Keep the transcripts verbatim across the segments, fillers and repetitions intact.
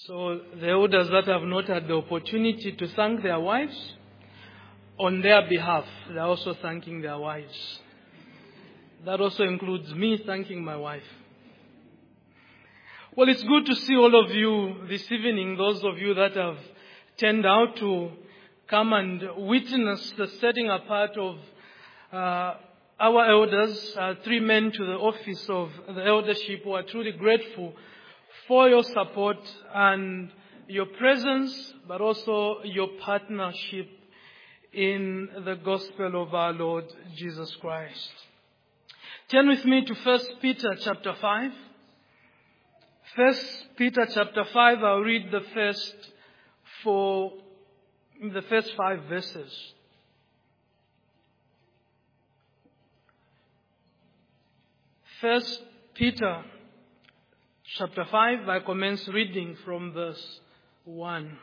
So the elders that have not had the opportunity to thank their wives, on their behalf, they're also thanking their wives. That also includes me thanking my wife. Well, it's good to see all of you this evening, those of you that have turned out to come and witness the setting apart of uh, our elders, uh, three men to the office of the eldership. We are truly grateful for your support and your presence, but also your partnership in the gospel of our Lord Jesus Christ. Turn with me to First Peter chapter five. First Peter chapter five, I'll read the first four, the first five verses. First Peter chapter five, I commence reading from verse one.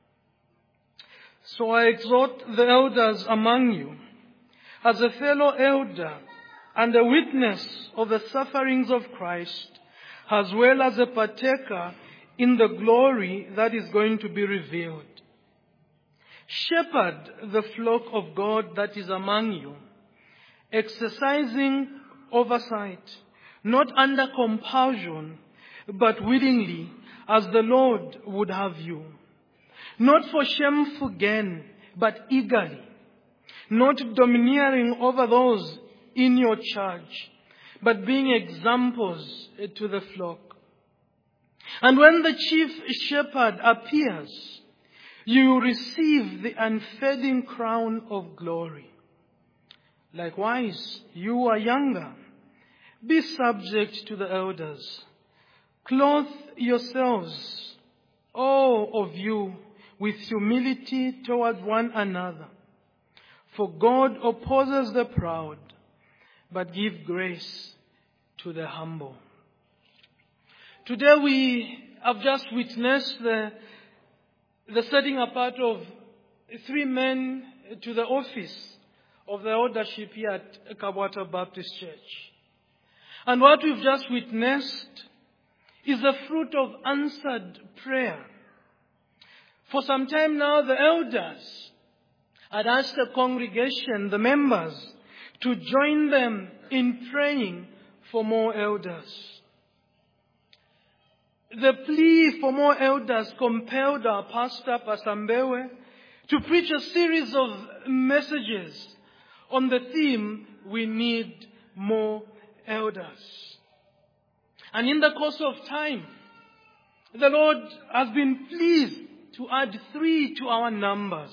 So I exhort the elders among you, as a fellow elder and a witness of the sufferings of Christ, as well as a partaker in the glory that is going to be revealed. Shepherd the flock of God that is among you, exercising oversight, not under compulsion, but willingly, as the Lord would have you. Not for shameful gain, but eagerly, not domineering over those in your charge, but being examples to the flock. And when the chief shepherd appears, you will receive the unfading crown of glory. Likewise, you are younger. Be subject to the elders. Clothe yourselves, all of you, with humility towards one another. For God opposes the proud, but gives grace to the humble. Today we have just witnessed the, the setting apart of three men to the office of the eldership here at Kabwata Baptist Church. And what we've just witnessed is the fruit of answered prayer. For some time now, the elders had asked the congregation, the members, to join them in praying for more elders. The plea for more elders compelled our pastor, Pastor Mbewe, to preach a series of messages on the theme, we need more elders. And in the course of time, the Lord has been pleased to add three to our numbers.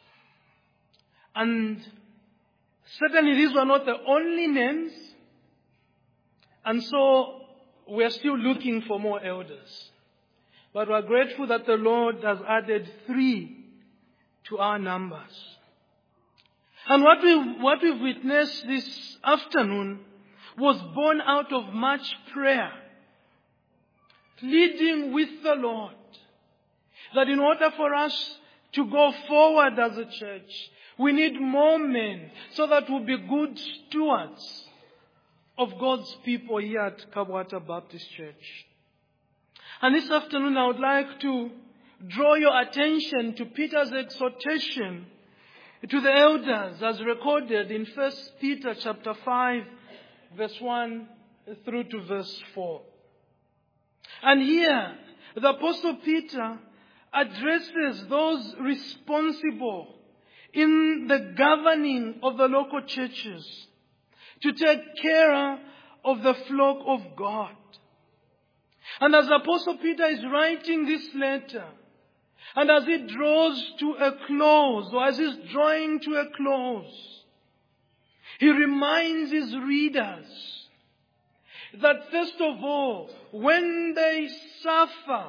And certainly these were not the only names. And so we are still looking for more elders. But we are grateful that the Lord has added three to our numbers. And what we what we've witnessed this afternoon was born out of much prayer, pleading with the Lord that in order for us to go forward as a church, we need more men so that we'll be good stewards of God's people here at Kabwata Baptist Church. And this afternoon I would like to draw your attention to Peter's exhortation to the elders as recorded in First Peter chapter five, verse one through to verse four. And here, the Apostle Peter addresses those responsible in the governing of the local churches to take care of the flock of God. And as Apostle Peter is writing this letter, and as he draws to a close, or as he's drawing to a close, he reminds his readers that first of all, when they suffer,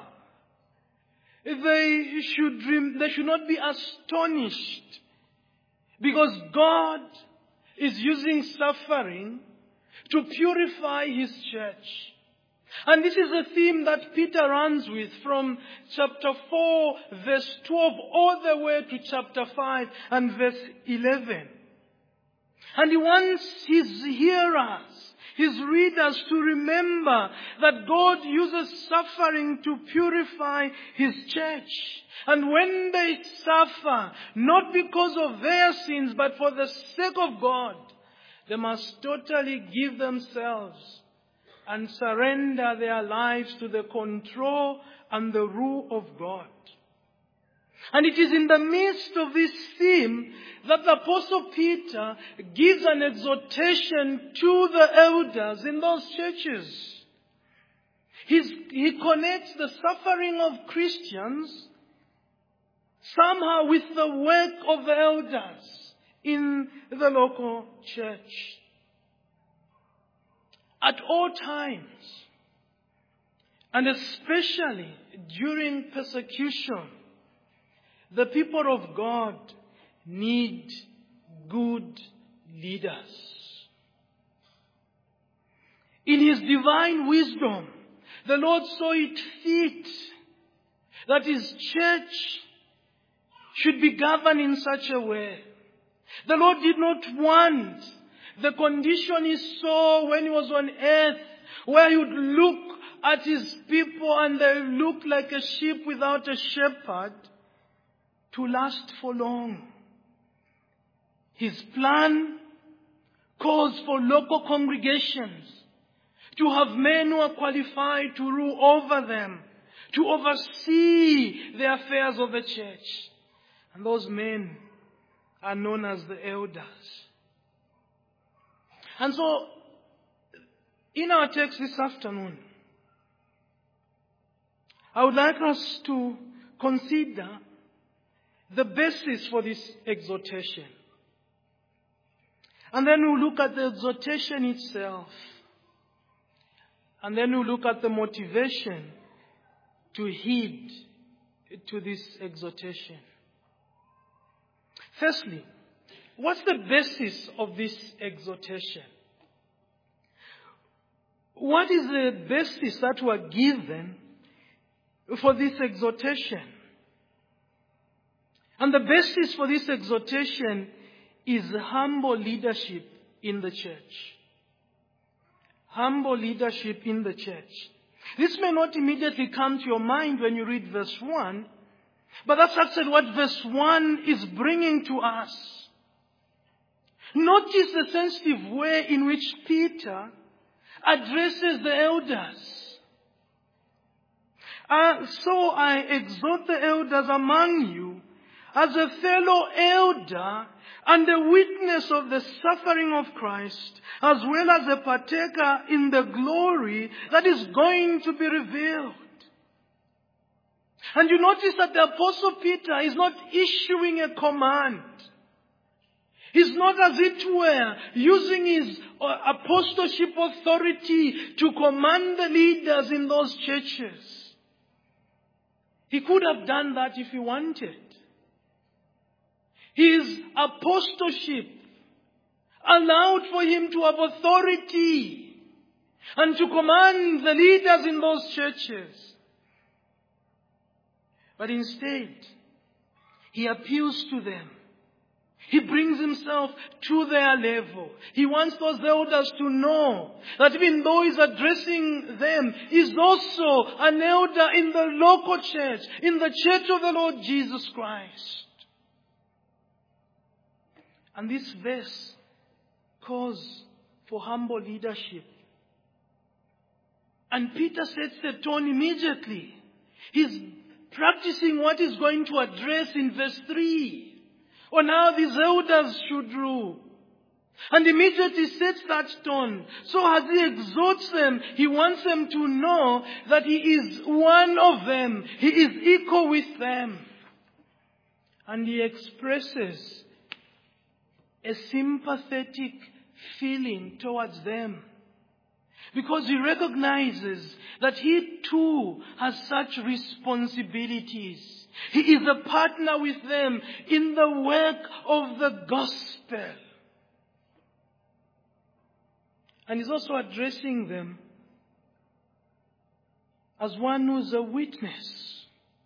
they should, they should not be astonished, because God is using suffering to purify His church. And this is a theme that Peter runs with from chapter four, verse twelve, all the way to chapter five and verse eleven. And he wants his hearers, his readers to remember that God uses suffering to purify his church. And when they suffer, not because of their sins, but for the sake of God, they must totally give themselves and surrender their lives to the control and the rule of God. And it is in the midst of this theme that the Apostle Peter gives an exhortation to the elders in those churches. He's, he connects the suffering of Christians somehow with the work of the elders in the local church. At all times, and especially during persecution, the people of God need good leaders. In his divine wisdom, the Lord saw it fit that his church should be governed in such a way. The Lord did not want the condition he saw when he was on earth, where he would look at his people and they looked like a sheep without a shepherd, to last for long. His plan calls for local congregations to have men who are qualified to rule over them, to oversee the affairs of the church. And those men are known as the elders. And so, in our text this afternoon, I would like us to consider the basis for this exhortation. And then we'll look at the exhortation itself. And then we'll look at the motivation to heed to this exhortation. Firstly, what's the basis of this exhortation? What is the basis that we are given for this exhortation? And the basis for this exhortation is humble leadership in the church. Humble leadership in the church. This may not immediately come to your mind when you read verse one, but that's actually what verse one is bringing to us. Notice the sensitive way in which Peter addresses the elders. Uh, so I exhort the elders among you, as a fellow elder and a witness of the suffering of Christ, as well as a partaker in the glory that is going to be revealed. And you notice that the Apostle Peter is not issuing a command. He's not, as it were, using his apostleship authority to command the leaders in those churches. He could have done that if he wanted. His apostleship allowed for him to have authority and to command the leaders in those churches. But instead, he appeals to them. He brings himself to their level. He wants those elders to know that even though he's addressing them, he's also an elder in the local church, in the church of the Lord Jesus Christ. And this verse calls for humble leadership. And Peter sets the tone immediately. He's practicing what he's going to address in verse three, on how these elders should rule. And immediately sets that tone. So as he exhorts them, he wants them to know that he is one of them. He is equal with them. And he expresses a sympathetic feeling towards them, because he recognizes that he too has such responsibilities. He is a partner with them in the work of the gospel. And he's also addressing them as one who is a witness.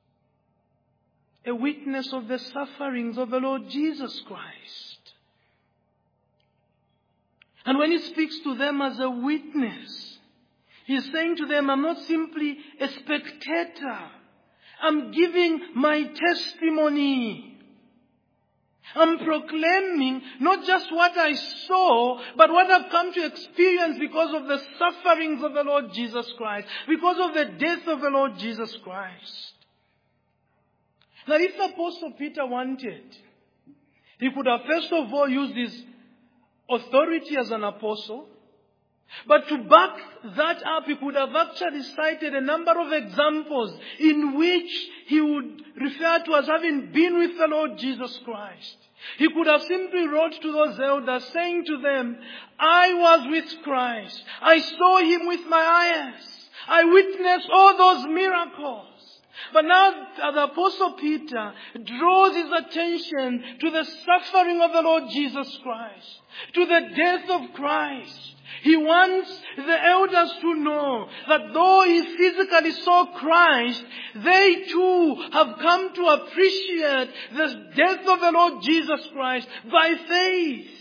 A witness of the sufferings of the Lord Jesus Christ. And when he speaks to them as a witness, he's saying to them, I'm not simply a spectator. I'm giving my testimony. I'm proclaiming not just what I saw, but what I've come to experience because of the sufferings of the Lord Jesus Christ, because of the death of the Lord Jesus Christ. Now, if the Apostle Peter wanted, he could have first of all used his authority as an apostle. But to back that up, he could have actually cited a number of examples in which he would refer to as having been with the Lord Jesus Christ. He could have simply wrote to those elders saying to them, I was with Christ. I saw him with my eyes. I witnessed all those miracles. But now the Apostle Peter draws his attention to the suffering of the Lord Jesus Christ, to the death of Christ. He wants the elders to know that though he physically saw Christ, they too have come to appreciate the death of the Lord Jesus Christ by faith.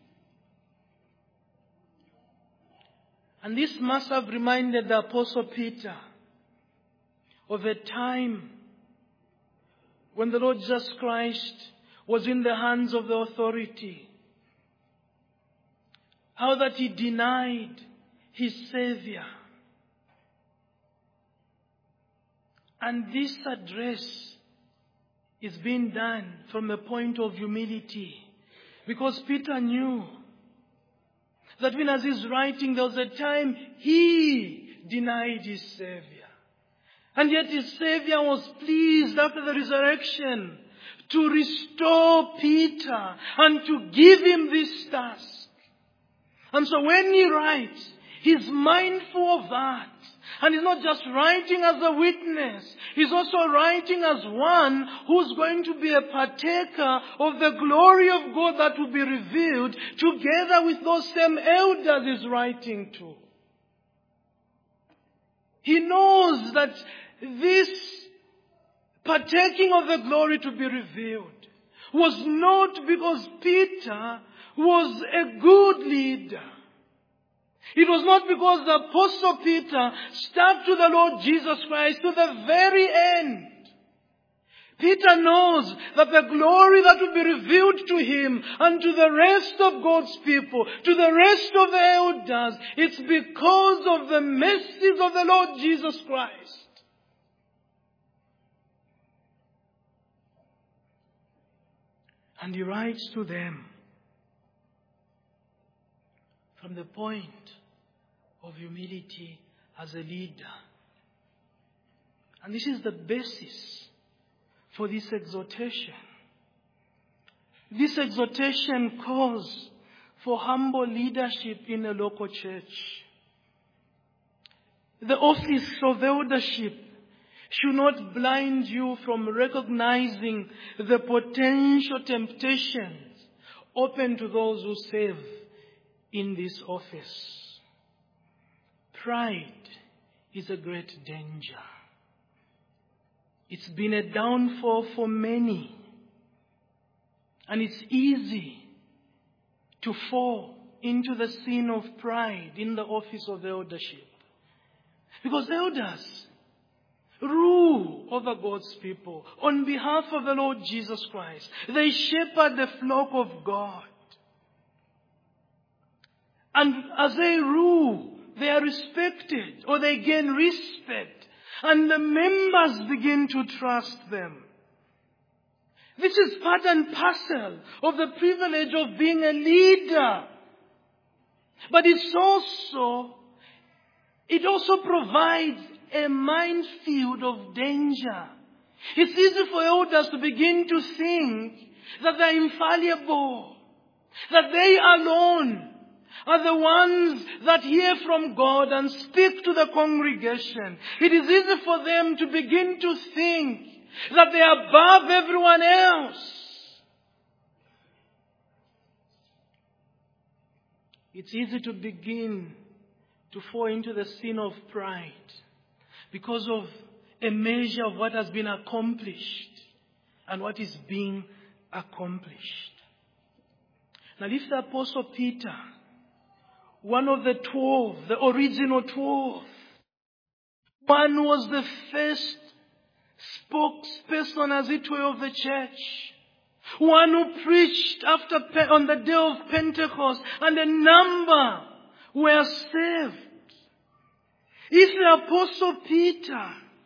And this must have reminded the Apostle Peter of a time when the Lord Jesus Christ was in the hands of the authority. How that he denied his Savior. And this address is being done from a point of humility. Because Peter knew that when as he's writing, there was a time he denied his Savior. And yet his Savior was pleased after the resurrection to restore Peter and to give him this task. And so when he writes, he's mindful of that. And he's not just writing as a witness. He's also writing as one who's going to be a partaker of the glory of God that will be revealed together with those same elders he's writing to. He knows that this partaking of the glory to be revealed was not because Peter was a good leader. It was not because the Apostle Peter stuck to the Lord Jesus Christ to the very end. Peter knows that the glory that will be revealed to him and to the rest of God's people, to the rest of the elders, it's because of the mercies of the Lord Jesus Christ. And he writes to them from the point of humility as a leader. And this is the basis for this exhortation. This exhortation calls for humble leadership in a local church. The office of eldership should not blind you from recognizing the potential temptations open to those who serve in this office. Pride is a great danger. It's been a downfall for many. And it's easy to fall into the sin of pride in the office of eldership. Because elders rule over God's people on behalf of the Lord Jesus Christ. They shepherd the flock of God. And as they rule, they are respected, or they gain respect, and the members begin to trust them. This is part and parcel of the privilege of being a leader. But it's also, it also provides a minefield of danger. It's easy for elders to begin to think that they're infallible, that they alone are the ones that hear from God and speak to the congregation. It is easy for them to begin to think that they are above everyone else. It's easy to begin to fall into the sin of pride because of a measure of what has been accomplished and what is being accomplished. Now, if the Apostle Peter one of the twelve, the original twelve. One was the first spokesperson, as it were, of the church. One who preached after on the day of Pentecost, and a number were saved. If the Apostle Peter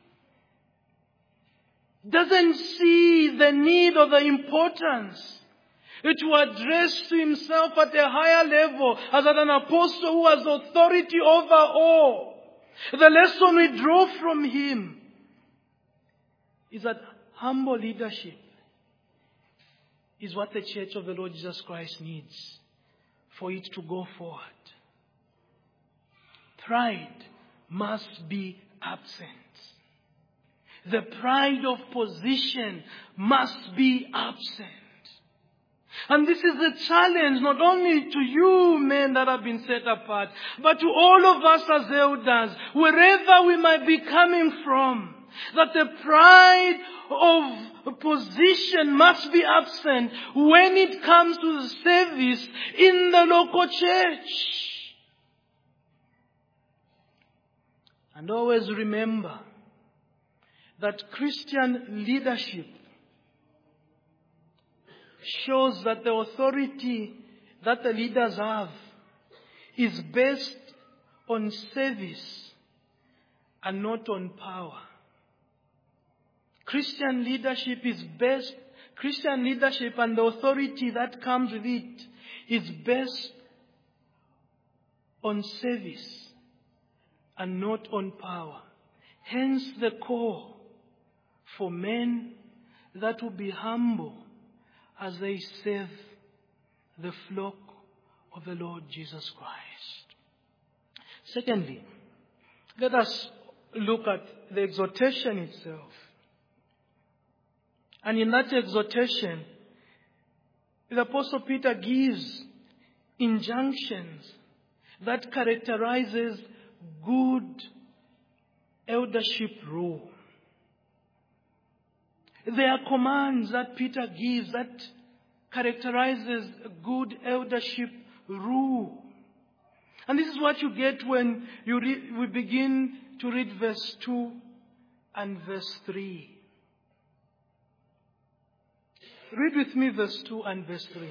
doesn't see the need or the importance to address to himself at a higher level as an apostle who has authority over all, the lesson we draw from him is that humble leadership is what the church of the Lord Jesus Christ needs for it to go forward. Pride must be absent. The pride of position must be absent. And this is a challenge not only to you men that have been set apart, but to all of us as elders, wherever we might be coming from, that the pride of position must be absent when it comes to the service in the local church. And always remember that Christian leadership shows that the authority that the leaders have is based on service and not on power. Christian leadership is based, Christian leadership and the authority that comes with it is based on service and not on power. Hence the call for men that will be humble as they serve the flock of the Lord Jesus Christ. Secondly, let us look at the exhortation itself. And in that exhortation, the Apostle Peter gives injunctions that characterizes good eldership rule. There are commands that Peter gives that characterizes good eldership rule. And this is what you get when you read, we begin to read verse two and verse three. Read with me verse two and verse three.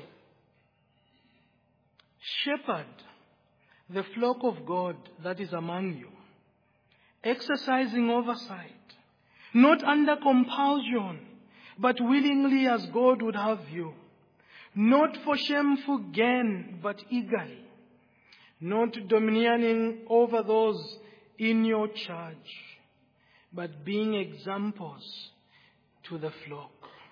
Shepherd the flock of God that is among you, exercising oversight, not under compulsion, but willingly as God would have you, not for shameful gain, but eagerly, not domineering over those in your charge, but being examples to the flock.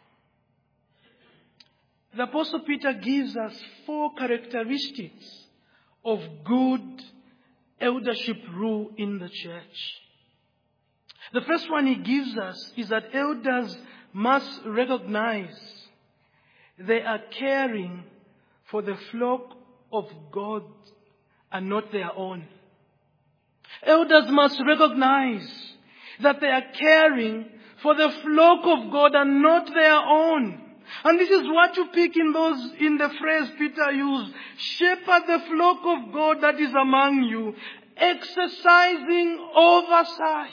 The Apostle Peter gives us four characteristics of good eldership rule in the church. The first one he gives us is that elders must recognize they are caring for the flock of God and not their own. Elders must recognize that they are caring for the flock of God and not their own. And this is what you pick in those, in the phrase Peter used. Shepherd the flock of God that is among you, exercising oversight.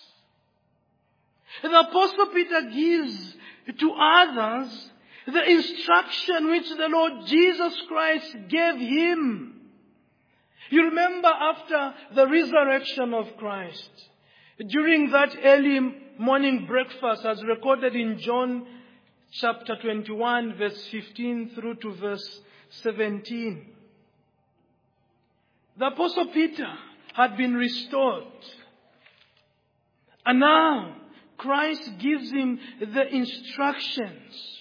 The Apostle Peter gives to others the instruction which the Lord Jesus Christ gave him. You remember after the resurrection of Christ, during that early morning breakfast as recorded in John chapter twenty-one, verse fifteen through to verse seventeen. The Apostle Peter had been restored. And now Christ gives him the instructions.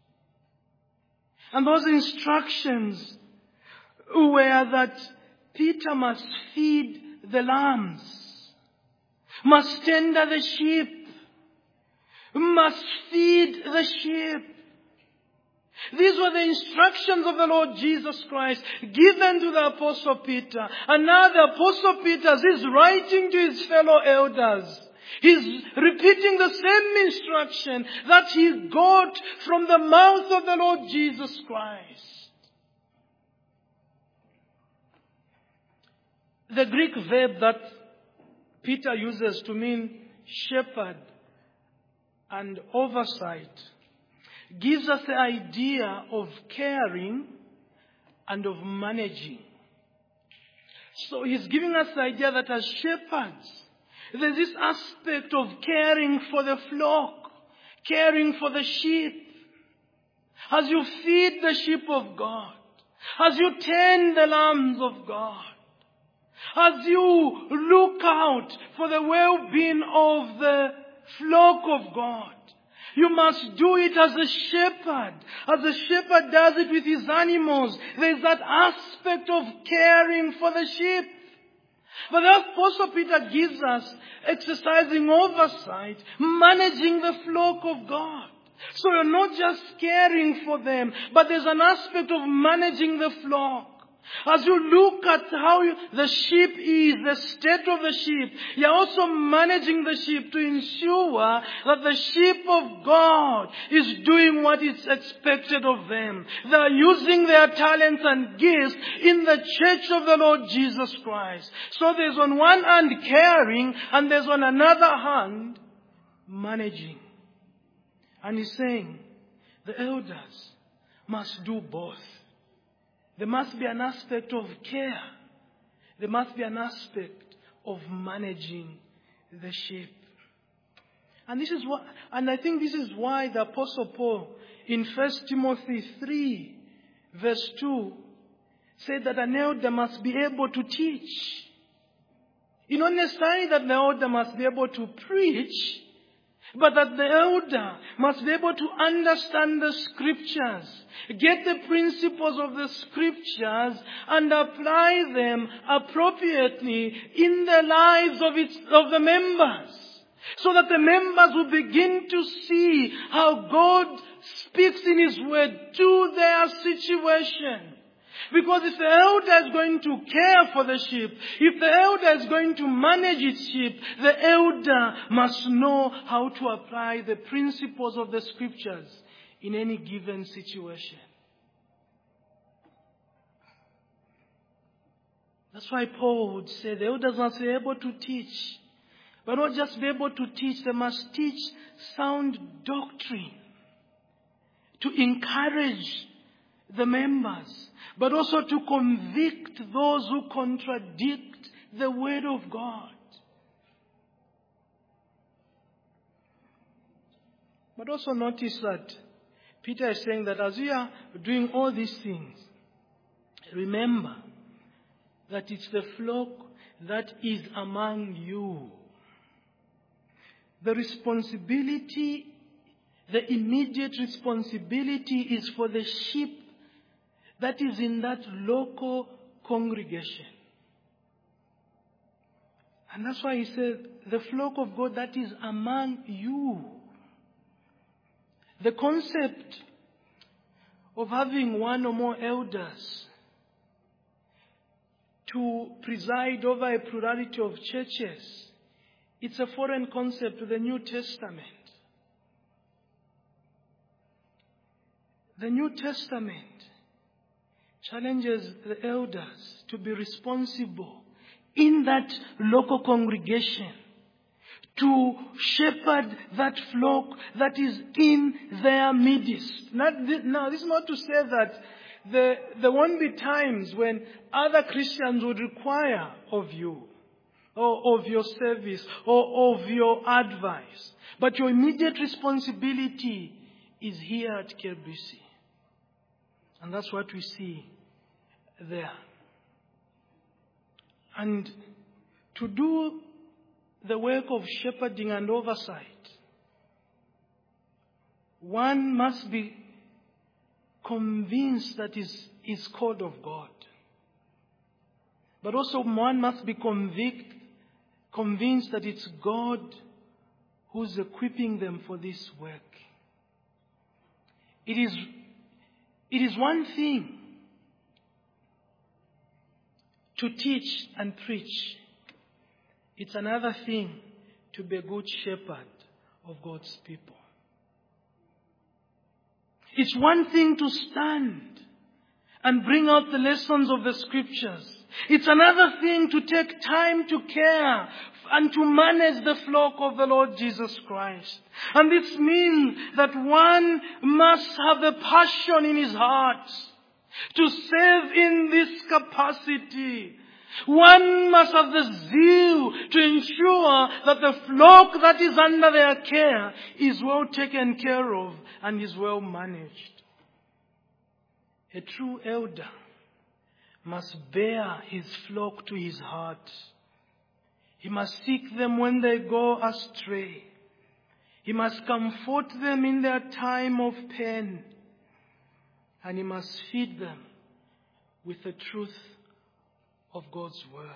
And those instructions were that Peter must feed the lambs, must tender the sheep, must feed the sheep. These were the instructions of the Lord Jesus Christ given to the Apostle Peter. And now the Apostle Peter is writing to his fellow elders. He's repeating the same instruction that he got from the mouth of the Lord Jesus Christ. The Greek verb that Peter uses to mean shepherd and oversight gives us the idea of caring and of managing. So he's giving us the idea that as shepherds, there's this aspect of caring for the flock, caring for the sheep. As you feed the sheep of God, as you tend the lambs of God, as you look out for the well-being of the flock of God, you must do it as a shepherd. As a shepherd does it with his animals. There's that aspect of caring for the sheep. But the Apostle Peter gives us exercising oversight, managing the flock of God. So you're not just caring for them, but there's an aspect of managing the flock. As you look at how you, the sheep is, the state of the sheep, you're also managing the sheep to ensure that the sheep of God is doing what is expected of them. They're using their talents and gifts in the church of the Lord Jesus Christ. So there's on one hand caring, and there's on another hand managing. And he's saying the elders must do both. There must be an aspect of care. There must be an aspect of managing the sheep. And this is what, and I think this is why the Apostle Paul in First Timothy three verse two said that an elder must be able to teach. You not necessarily that the elder must be able to preach, but that the elder must be able to understand the scriptures, get the principles of the scriptures, and apply them appropriately in the lives of its, of the members. So that the members will begin to see how God speaks in His word to their situation. Because if the elder is going to care for the sheep, if the elder is going to manage its sheep, the elder must know how to apply the principles of the scriptures in any given situation. That's why Paul would say the elders must be able to teach. But not just be able to teach, they must teach sound doctrine to encourage the members, but also to convict those who contradict the word of God. But also notice that Peter is saying that as we are doing all these things, remember that it's the flock that is among you. The responsibility, the immediate responsibility is for the sheep that is in that local congregation. And that's why he said, the flock of God that is among you. The concept of having one or more elders to preside over a plurality of churches, it's a foreign concept to the New Testament. The New Testament challenges the elders to be responsible in that local congregation, to shepherd that flock that is in their midst. Not this, now, this is not to say that there, there won't be times when other Christians would require of you, or of your service, or of your advice. But your immediate responsibility is here at K B C. And that's what we see there. And to do the work of shepherding and oversight, one must be convinced that is is called of God. But also one must be convict, convinced that it's God who's equipping them for this work. It is, it is one thing to teach and preach. It's another thing to be a good shepherd of God's people. It's one thing to stand and bring out the lessons of the scriptures. It's another thing to take time to care and to manage the flock of the Lord Jesus Christ. And this means that one must have a passion in his heart to serve in this capacity. One must have the zeal to ensure that the flock that is under their care is well taken care of and is well managed. A true elder must bear his flock to his heart. He must seek them when they go astray. He must comfort them in their time of pain. And he must feed them with the truth of God's word.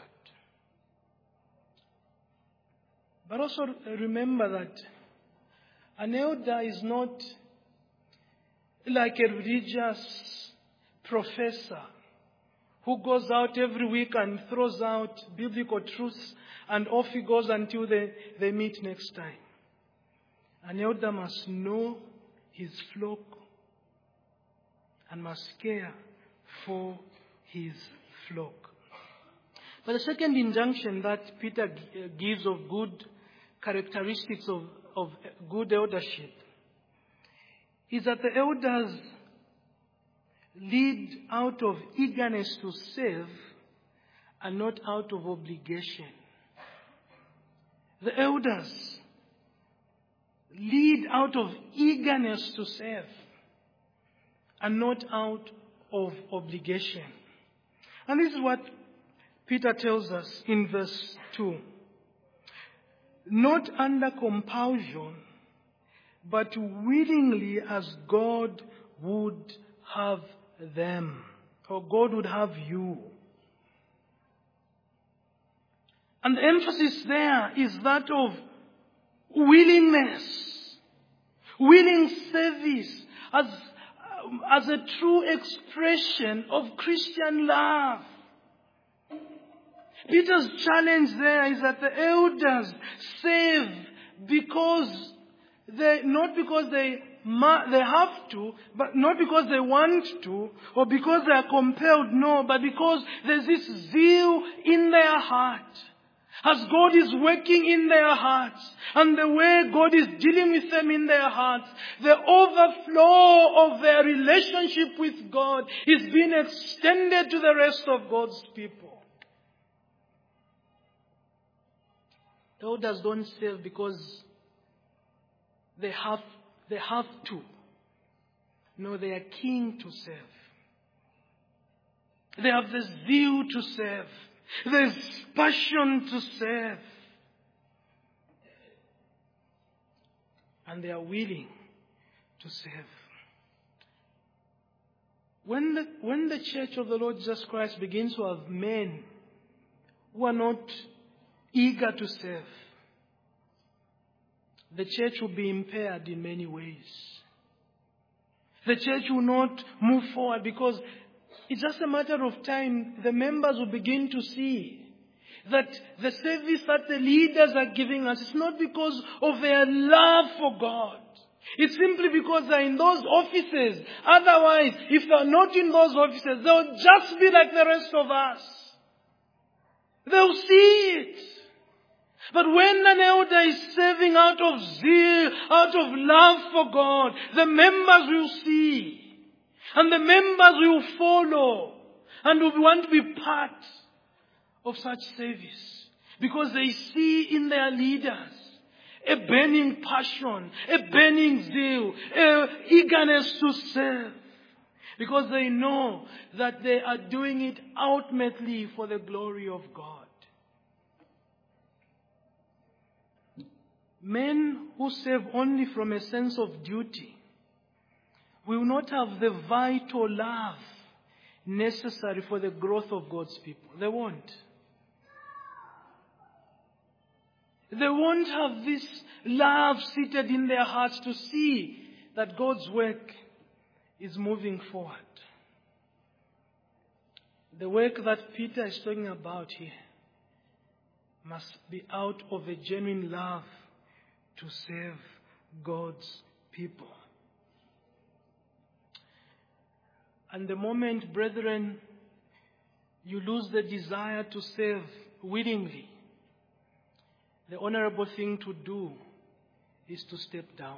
But also remember that an elder is not like a religious professor who goes out every week and throws out biblical truths and off he goes until they, they meet next time. An elder must know his flock and must care for his flock. But the second injunction that Peter gives of good characteristics of, of good eldership is that the elders lead out of eagerness to serve and not out of obligation. The elders lead out of eagerness to serve and not out of obligation. And this is what Peter tells us in verse two. Not under compulsion, but willingly as God would have them, or God would have you. And the emphasis there is that of willingness, willing service as, as a true expression of Christian love. Peter's challenge there is that the elders serve because they, not because they they have to, but not because they want to, or because they are compelled, no, but because there's this zeal in their heart. As God is working in their hearts, and the way God is dealing with them in their hearts, the overflow of their relationship with God is being extended to the rest of God's people. Elders don't serve because they have, they have to. No, they are keen to serve. They have the zeal to serve. There's passion to serve. And they are willing to serve. When the, when the church of the Lord Jesus Christ begins to have men who are not eager to serve, the church will be impaired in many ways. The church will not move forward because it's just a matter of time. The members will begin to see that the service that the leaders are giving us is not because of their love for God. It's simply because they're in those offices. Otherwise, if they're not in those offices, they'll just be like the rest of us. They'll see it. But when an elder is serving out of zeal, out of love for God, the members will see. And the members will follow. And will want to be part of such service. Because they see in their leaders a burning passion, a burning zeal, a eagerness to serve. Because they know that they are doing it ultimately for the glory of God. Men who serve only from a sense of duty will not have the vital love necessary for the growth of God's people. They won't. They won't have this love seated in their hearts to see that God's work is moving forward. The work that Peter is talking about here must be out of a genuine love to serve God's people. And the moment, brethren, you lose the desire to serve willingly, the honorable thing to do is to step down.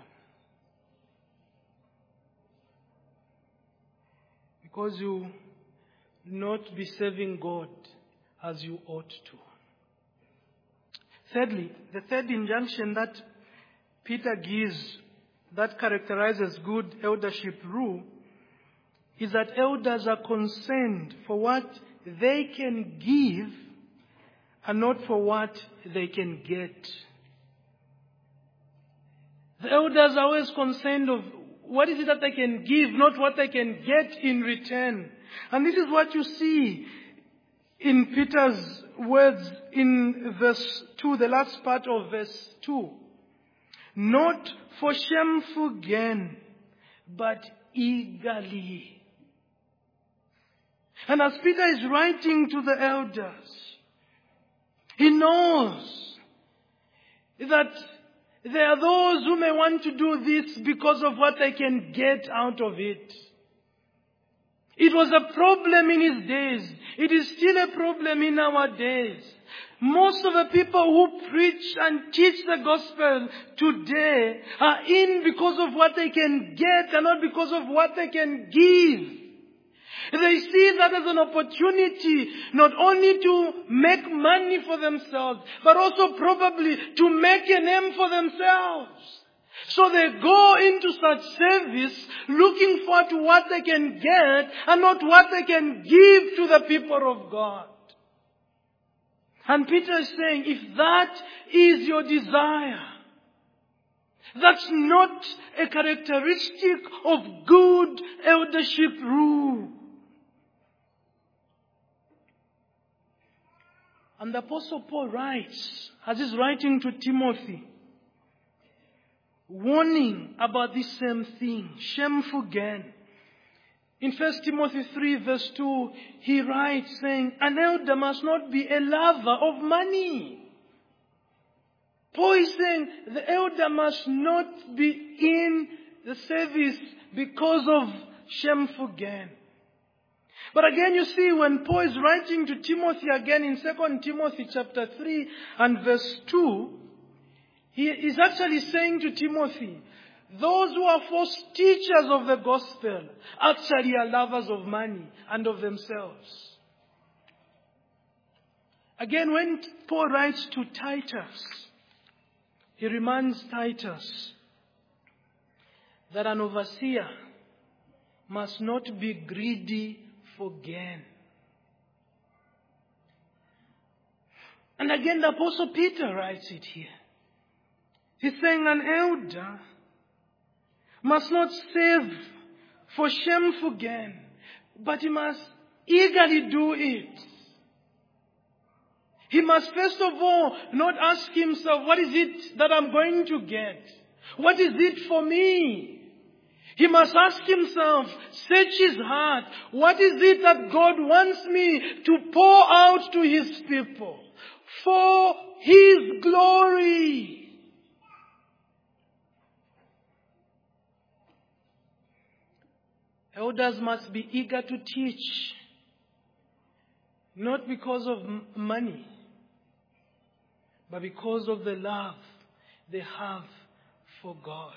Because you not be serving God as you ought to. Thirdly, the third injunction that Peter gives that characterizes good eldership rule is that elders are concerned for what they can give and not for what they can get. The elders are always concerned of what is it that they can give, not what they can get in return. And this is what you see in Peter's words in verse two, the last part of verse two. Not for shameful gain, but eagerly. And as Peter is writing to the elders, he knows that there are those who may want to do this because of what they can get out of it. It was a problem in his days. It is still a problem in our days. Most of the people who preach and teach the gospel today are in because of what they can get and not because of what they can give. They see that as an opportunity not only to make money for themselves, but also probably to make a name for themselves. So they go into such service looking forward to what they can get and not what they can give to the people of God. And Peter is saying, if that is your desire, that's not a characteristic of good eldership rule. And the Apostle Paul writes, as he's writing to Timothy, warning about this same thing, shameful gain. In First Timothy three verse two, he writes saying, an elder must not be a lover of money. Paul is saying the elder must not be in the service because of shameful gain. But again, you see, when Paul is writing to Timothy again in Second Timothy chapter three and verse two, he is actually saying to Timothy, those who are false teachers of the gospel actually are lovers of money and of themselves. Again, when Paul writes to Titus, he reminds Titus that an overseer must not be greedy for gain. And again, the Apostle Peter writes it here. He's saying an elder must not serve for shameful gain, but he must eagerly do it. He must first of all not ask himself, what is it that I'm going to get? What is it for me? He must ask himself, search his heart. What is it that God wants me to pour out to his people for his glory? Elders must be eager to teach, not because of m- money, but because of the love they have for God.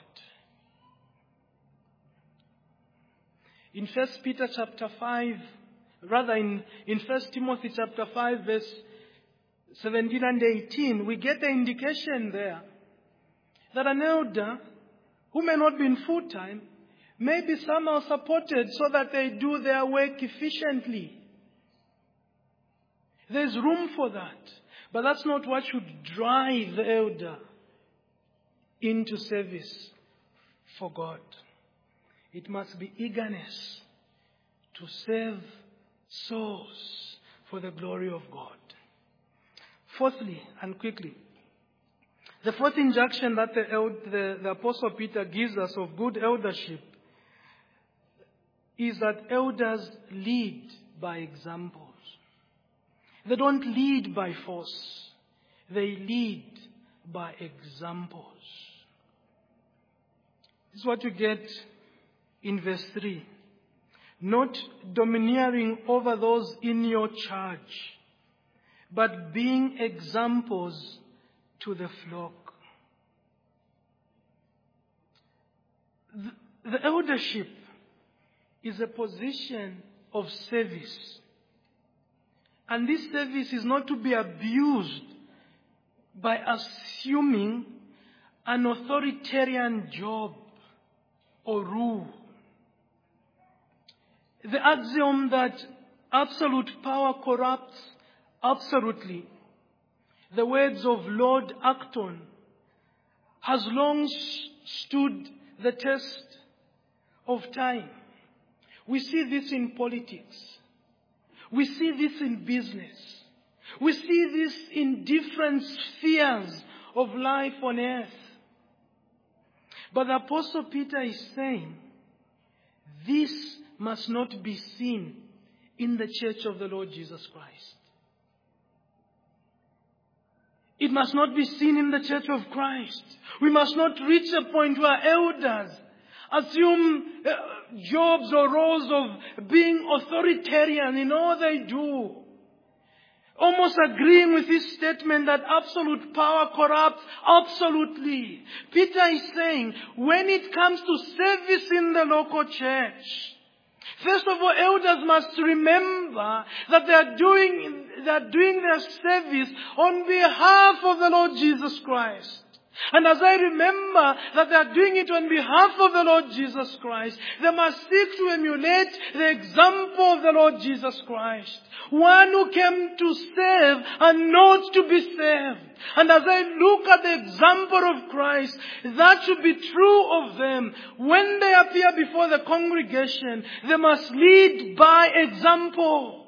In First Peter chapter five, rather in, in First Timothy chapter five, verse seventeen and eighteen, we get the indication there that an elder who may not be in full time may be somehow supported so that they do their work efficiently. There's room for that. But that's not what should drive the elder into service for God. It must be eagerness to serve souls for the glory of God. Fourthly, and quickly, the fourth injunction that the, the, the Apostle Peter gives us of good eldership is that elders lead by examples. They don't lead by force. They lead by examples. This is what you get in verse three. not domineering over those in your charge, but being examples to the flock. The, the eldership is a position of service. And this service is not to be abused by assuming an authoritarian job or rule. The axiom that absolute power corrupts absolutely, the words of Lord Acton, has long stood the test of time. We see this in politics. We see this in business. We see this in different spheres of life on earth. But the Apostle Peter is saying, this must not be seen in the church of the Lord Jesus Christ. It must not be seen in the church of Christ. We must not reach a point where elders assume uh, jobs or roles of being authoritarian in all they do. Almost agreeing with this statement that absolute power corrupts absolutely. Peter is saying, when it comes to service in the local church, first of all, elders must remember that they are doing, they are doing their service on behalf of the Lord Jesus Christ. And as I remember that they are doing it on behalf of the Lord Jesus Christ, they must seek to emulate the example of the Lord Jesus Christ. One who came to serve and not to be served. And as I look at the example of Christ, that should be true of them. When they appear before the congregation, they must lead by example.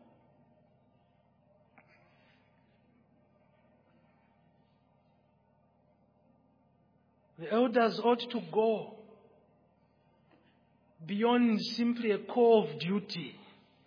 The elders ought to go beyond simply a call of duty.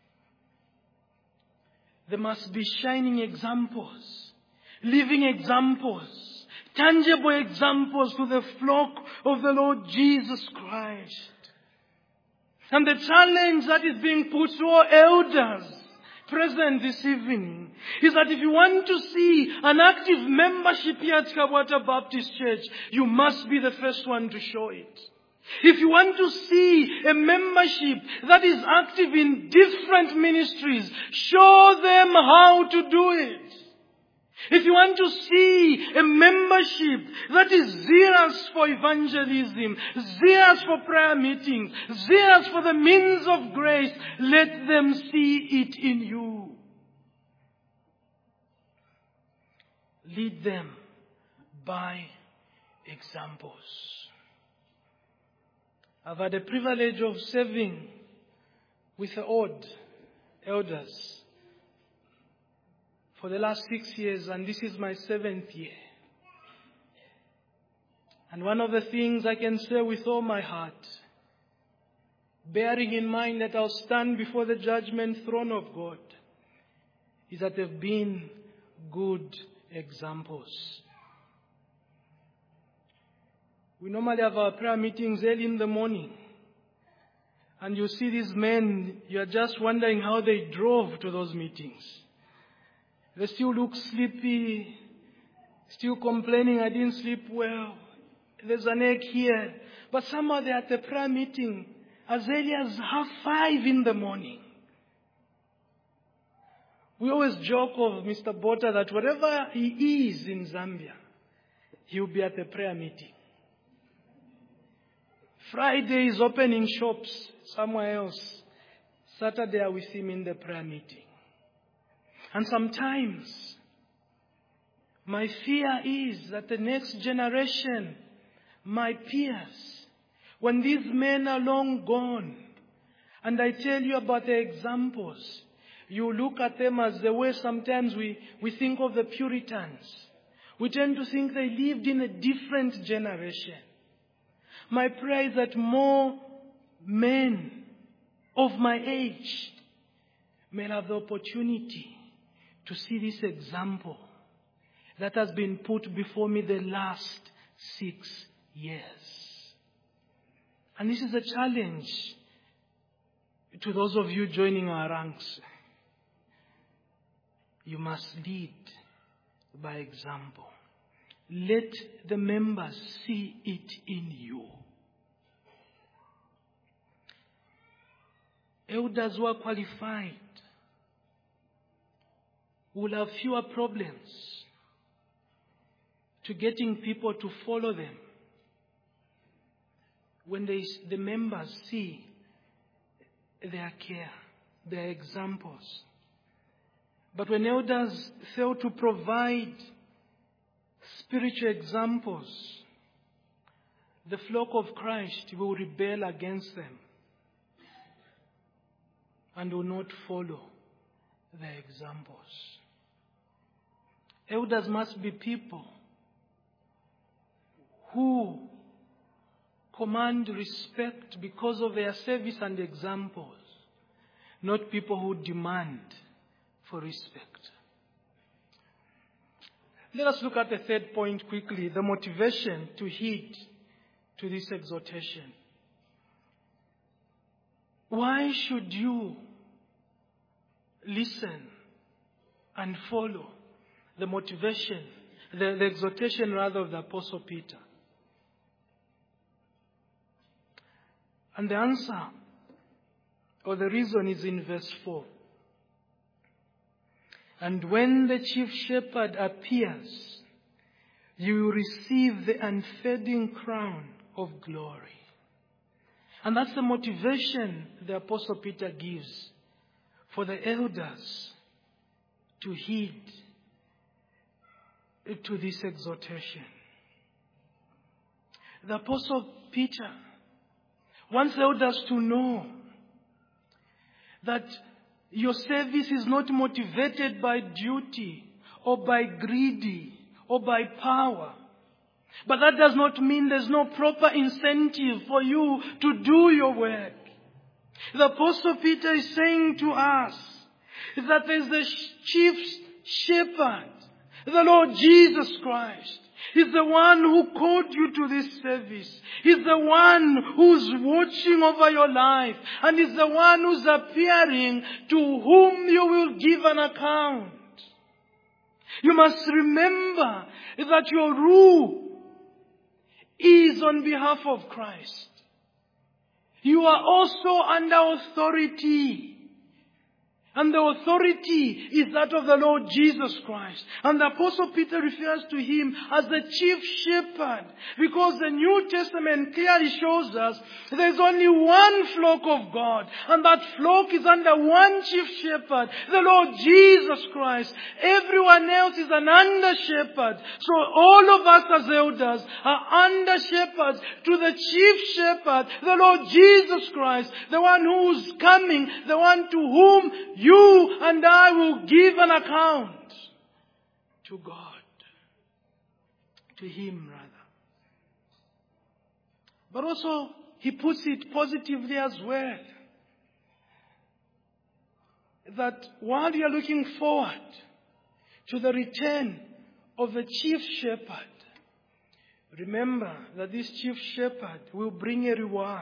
They must be shining examples, living examples, tangible examples to the flock of the Lord Jesus Christ. And the challenge that is being put to all elders present this evening is that if you want to see an active membership here at Kabwata Baptist Church, you must be the first one to show it. If you want to see a membership that is active in different ministries, show them how to do it. If you want to see a membership that is zealous for evangelism, zealous for prayer meetings, zealous for the means of grace, let them see it in you. Lead them by examples. I've had the privilege of serving with the old elders for the last six years, and this is my seventh year. And one of the things I can say with all my heart, bearing in mind that I'll stand before the judgment throne of God, is that they've been good examples. We normally have our prayer meetings early in the morning. And you see these men, you're just wondering how they drove to those meetings. They still look sleepy, still complaining, I didn't sleep well. There's an ache here. But somehow they're at the prayer meeting as early as half five in the morning. We always joke of Mister Bota that wherever he is in Zambia, he'll be at the prayer meeting. Friday is opening shops somewhere else. Saturday are with him in the prayer meeting. And sometimes my fear is that the next generation, my peers, when these men are long gone, and I tell you about the examples, you look at them as the way sometimes we, we think of the Puritans. We tend to think they lived in a different generation. My prayer is that more men of my age may have the opportunity to see this example that has been put before me the last six years. And this is a challenge To those of you joining our ranks, you must lead by example. Let the members see it in you. Elders who are qualified will have fewer problems to getting people to follow them when they, the members see their care, their examples. But when elders fail to provide spiritual examples, the flock of Christ will rebel against them and will not follow their examples. Elders must be people who command respect because of their service and examples, not people who demand for respect. Let us look at the third point quickly, the motivation to heed to this exhortation. Why should you listen and follow the motivation, the, the exhortation rather of the Apostle Peter? And the answer, or the reason, is in verse four. And when the chief shepherd appears, you will receive the unfading crown of glory. And that's the motivation the Apostle Peter gives for the elders to heed to this exhortation. The Apostle Peter wants elders to know that your service is not motivated by duty or by greedy or by power. But that does not mean there's no proper incentive for you to do your work. The Apostle Peter is saying to us that there's the chief shepherd, the Lord Jesus Christ. He's the one who called you to this service. He's the one who's watching over your life. And He's the one who's appearing, to whom you will give an account. You must remember that your rule is on behalf of Christ. You are also under authority. And the authority is that of the Lord Jesus Christ. And the Apostle Peter refers to Him as the chief shepherd, because the New Testament clearly shows us there's only one flock of God. And that flock is under one chief shepherd, the Lord Jesus Christ. Everyone else is an under shepherd. So all of us as elders are under shepherds to the chief shepherd, the Lord Jesus Christ, the one who's coming, the one to whom you and I will give an account to God. To Him, rather. But also, he puts it positively as well. That while you are looking forward to the return of the chief shepherd, remember that this chief shepherd will bring a reward.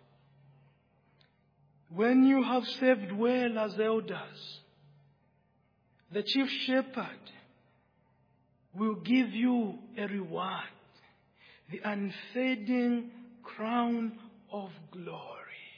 When you have served well as elders, the chief shepherd will give you a reward, the unfading crown of glory.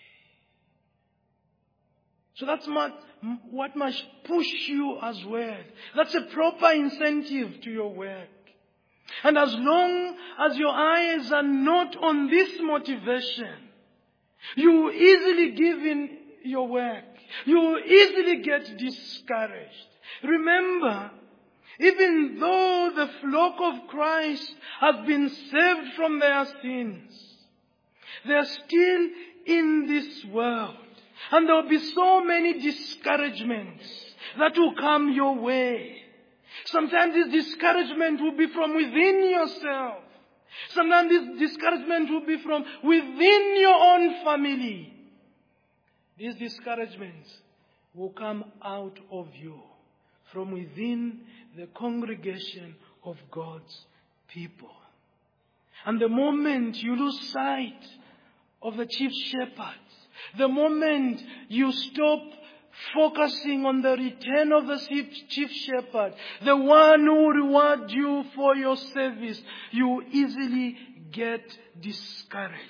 So that's what must push you as well. That's a proper incentive to your work. And as long as your eyes are not on this motivation, you will easily give in your work. You will easily get discouraged. Remember, even though the flock of Christ have been saved from their sins, they are still in this world. And there will be so many discouragements that will come your way. Sometimes this discouragement will be from within yourself. Sometimes this discouragement will be from within your own family. These discouragements will come out of you, from within the congregation of God's people. And the moment you lose sight of the chief shepherd, The moment you stop focusing on the return of the chief shepherd, the one who will reward you for your service, you easily get discouraged.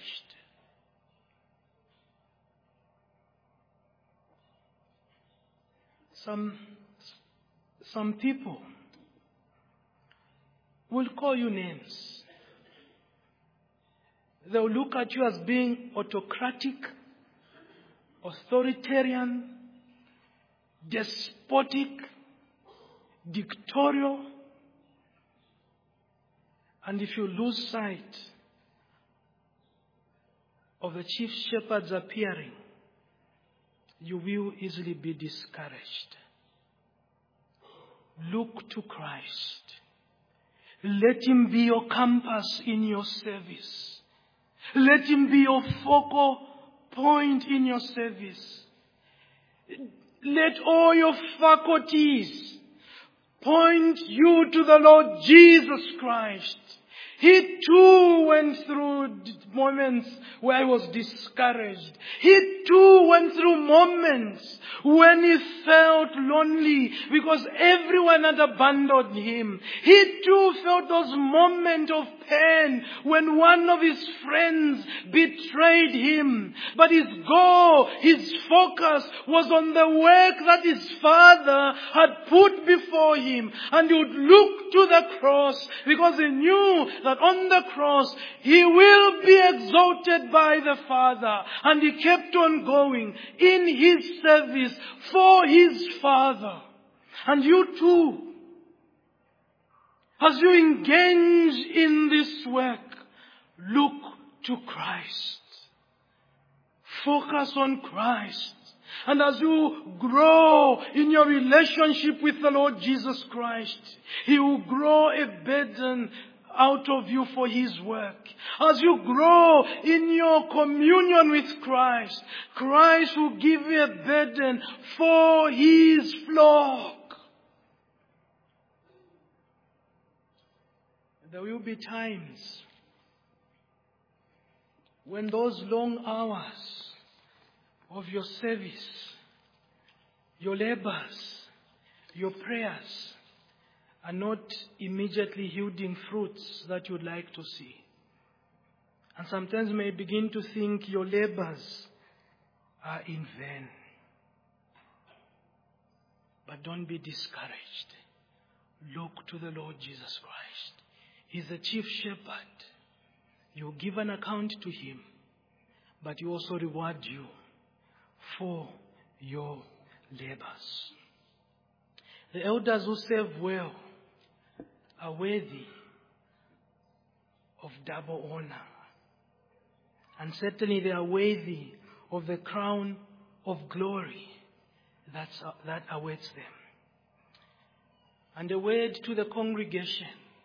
Some, some people will call you names. They'll look at you as being autocratic, authoritarian, despotic, dictatorial. And if you lose sight of the chief shepherd's appearing, you will easily be discouraged. Look to Christ. Let Him be your compass in your service. Let Him be your focal point in your service. Let all your faculties point you to the Lord Jesus Christ. He too went through moments where he was discouraged. He too went through moments when he felt lonely because everyone had abandoned him. He too felt those moments of pain when one of his friends betrayed him. But his goal, his focus was on the work that his Father had put before him. And he would look to the cross because he knew that on the cross he will be exalted by the Father. And he kept on going in his service for his Father. And you too, as you engage in this work, look to Christ. Focus on Christ. And as you grow in your relationship with the Lord Jesus Christ, He will grow a burden out of you for His work. As you grow in your communion with Christ, Christ will give you a burden for His flock. There will be times when those long hours of your service, your labors, your prayers are not immediately yielding fruits that you would like to see. And sometimes you may begin to think your labors are in vain. But don't be discouraged. Look to the Lord Jesus Christ. He's the chief shepherd. You give an account to Him, but He also rewards you for your labors. The elders who serve well are worthy of double honor. And certainly they are worthy of the crown of glory that's, uh, that awaits them. And a word to the congregation.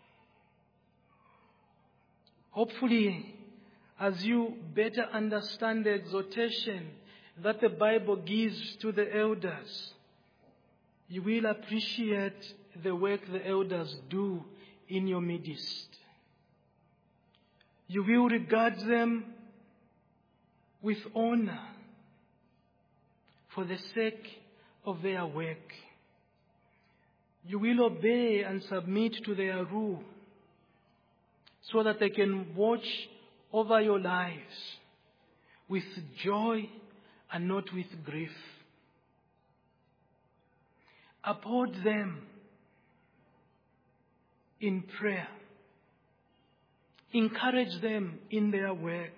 Hopefully, as you better understand the exhortation that the Bible gives to the elders, you will appreciate the work the elders do in your midst. You will regard them with honor for the sake of their work. You will obey and submit to their rule so that they can watch over your lives with joy and not with grief. Uphold them in prayer. Encourage them in their work.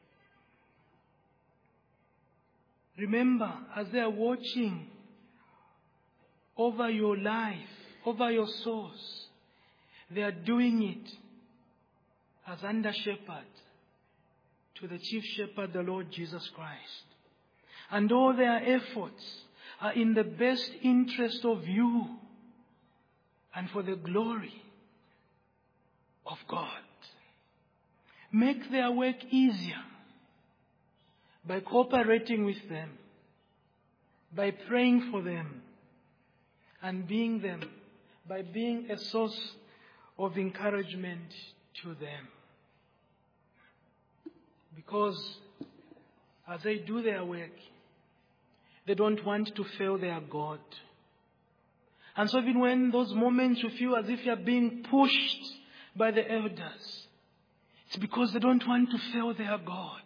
Remember, as they are watching over your life, over your souls, they are doing it as under shepherd to the chief shepherd, the Lord Jesus Christ. And all their efforts are in the best interest of you and for the glory of God. Make their work easier by cooperating with them, by praying for them, and being them, by being a source of encouragement to them. Because as they do their work, they don't want to fail their God. And so even when those moments you feel as if you're being pushed by the elders, it's because they don't want to fail their God.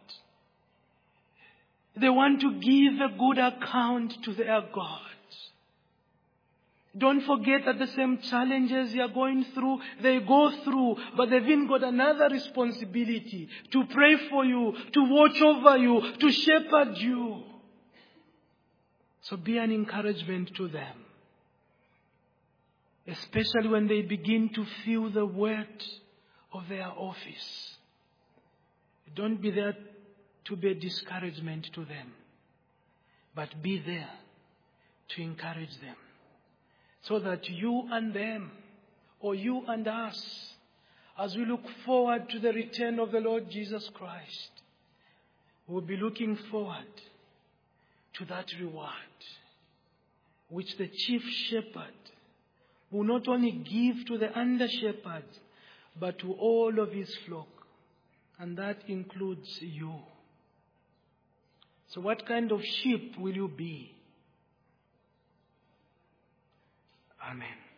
They want to give a good account to their God. Don't forget that the same challenges you are going through, they go through, but they've even got another responsibility to pray for you, to watch over you, to shepherd you. So be an encouragement to them, especially when they begin to feel the weight of their office. Don't be there to be a discouragement to them, but be there to encourage them, so that you and them, or you and us, as we look forward to the return of the Lord Jesus Christ, will be looking forward to that reward, which the chief shepherd will not only give to the under shepherds, but to all of his flock. And that includes you. So what kind of sheep will you be? Amen.